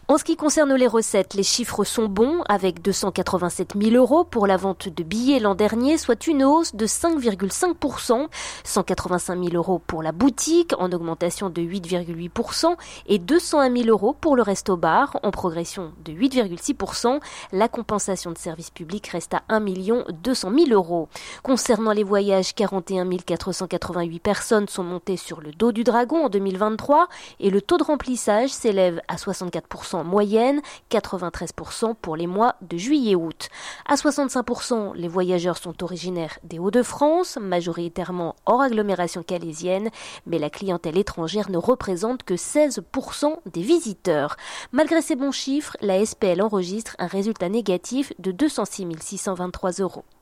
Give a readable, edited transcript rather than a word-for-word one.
En ce qui concerne les recettes, les chiffres sont bons, avec 287 000 € pour la vente de billets l'an dernier, soit une hausse de 5,5%, 185 000 € pour la boutique, en augmentation de 8,8%, et 201 000 € pour le resto-bar, en progression de 8,6%. La compensation de service public reste à 1 200 000 €. Concernant les voyages, 41 488 personnes sont montées sur le dos du dragon en 2023, et le taux de remplissage s'élève à 64% en moyenne, 93% pour les mois de juillet-août. À 65%, les voyageurs sont originaires des Hauts-de-France, majoritairement hors agglomération calaisienne, mais la clientèle étrangère ne représente que 16% des visiteurs. Malgré ces bons chiffres, la SPL enregistre un résultat négatif de 206 623 €.